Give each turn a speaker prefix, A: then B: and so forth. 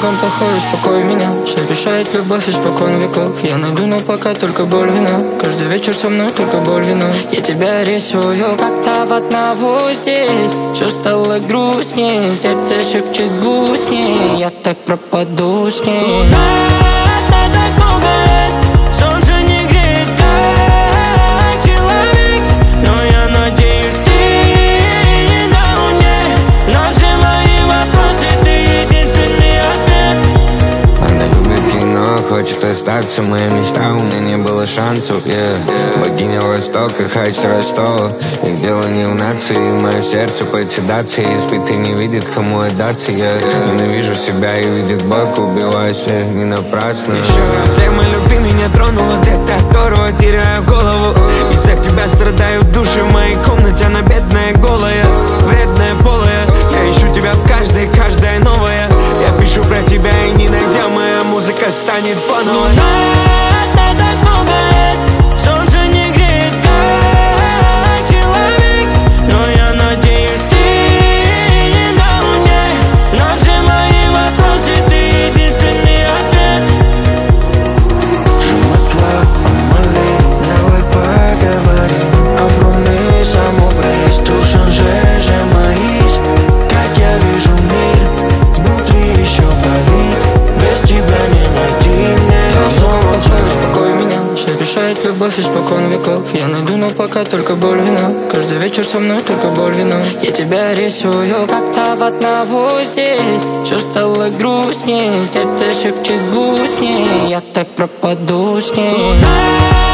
A: Богом плохой, успокой меня. Все решает любовь испокон веков. Я найду, но пока только боль вина. Каждый вечер со мной только боль вина. Я тебя рисую как-то в одного здесь. Все стало грустнее, сердце шепчет грустнее. Я так пропаду с ней.
B: Хочет остаться, моя мечта, у меня не было шансов, Богиня Востока, хач Ростова. Их дело не в нации, мое сердце под седацией. Испыты не видит, кому отдаться, я ненавижу себя и видит Бог, убиваюсь, не напрасно. Еще тема любви меня тронула, ты от которого теряю голову. Из-за тебя страдают души в моей комнате, она бедная, голая, вредная, полая. Я ищу тебя в каждая новая. Я пишу про тебя и не найдя, моя музыка станет фоновой.
A: Так много лет, солнце не греет, как человек. Но я надеюсь, ты не на луне. На все мои вопросы ты единственный ответ.
C: Je me dois m'emballer, давай поговорим. Compromis, amor, tout changer, j'aimerais. Как я вижу мир, внутри еще болит. Без тебя не найти мне.
A: Успокой меня, все решает любовь испокон веков. Я найду, но пока только боль вина. Каждый вечер со мной только боль вина. Я тебя рисую как-то в одного здесь. Все стало грустнее, сердце шепчет грустнее. Я так пропаду с ней.